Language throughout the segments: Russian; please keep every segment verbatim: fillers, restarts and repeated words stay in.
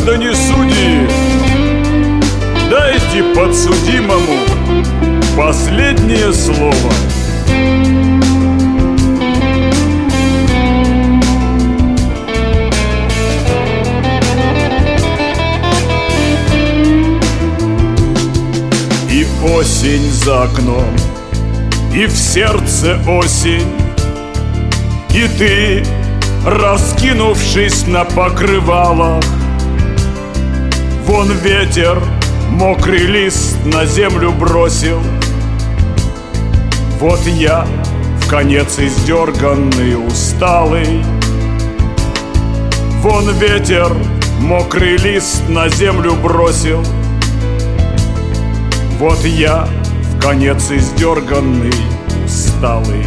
Граждане судьи, дайте подсудимому последнее слово. И осень за окном, и в сердце осень, и ты, раскинувшись на покрывалах. Вон ветер мокрый лист на землю бросил. Вот я вконец издерганный, усталый. Вон ветер мокрый лист на землю бросил. Вот я вконец издерганный, усталый.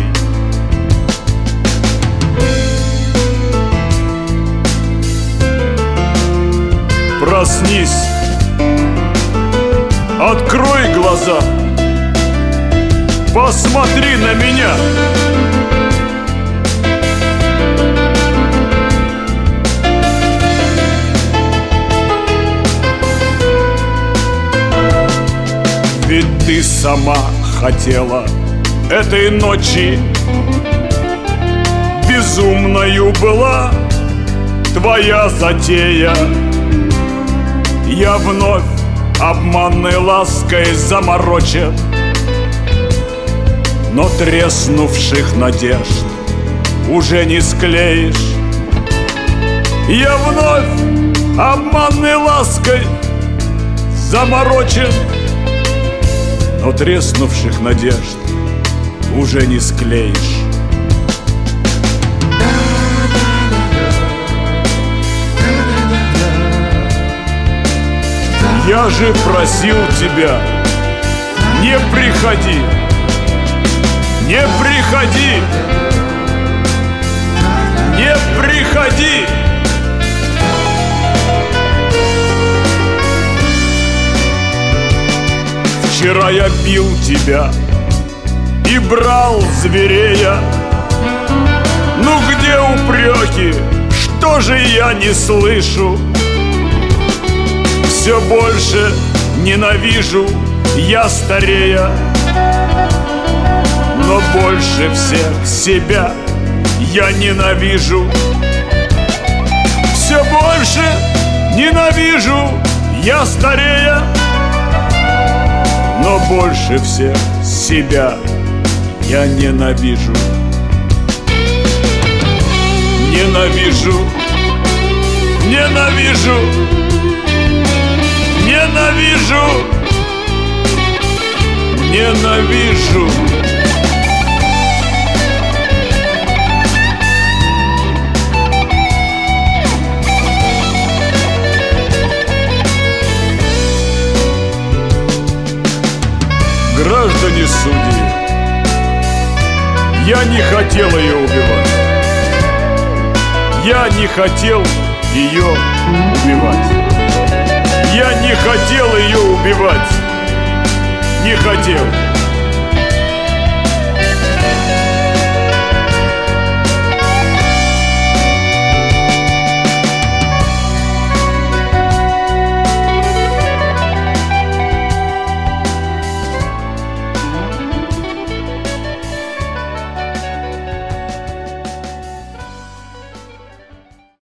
Проснись, открой глаза, посмотри на меня. Ведь ты сама хотела этой ночи, безумною была твоя затея. Я вновь обманной лаской заморочен, но треснувших надежд уже не склеишь. Я вновь обманной лаской заморочен, но треснувших надежд уже не склеишь. Я же просил тебя, не приходи, не приходи, не приходи. Вчера я бил тебя и брал зверея. Ну где упреки, что же я не слышу? Все больше ненавижу я старея, но больше всех себя я ненавижу. Все больше ненавижу я старея, но больше всех себя я ненавижу. Ненавижу, ненавижу, ненавижу, ненавижу. Граждане судьи, я не хотел ее убивать. Я не хотел ее убивать. Я не хотел ее убивать. Не хотел.